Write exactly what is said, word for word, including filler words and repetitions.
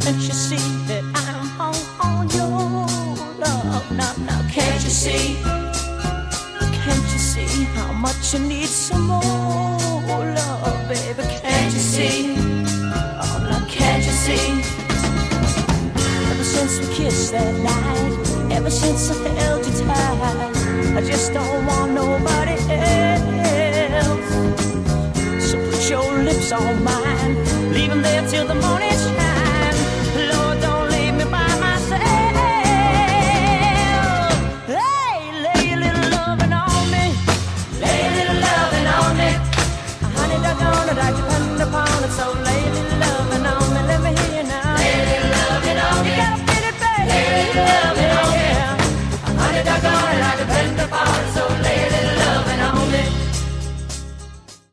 since you see that I'm hung on your love. Now, now, can't you see? Can't you see how much you need some more love, baby? Can't you see? Oh, now, can't you see? Ever since we kissed that night, ever since I held you tight, I just don't want nobody else. So put your lips on mine, leave them there till the morning.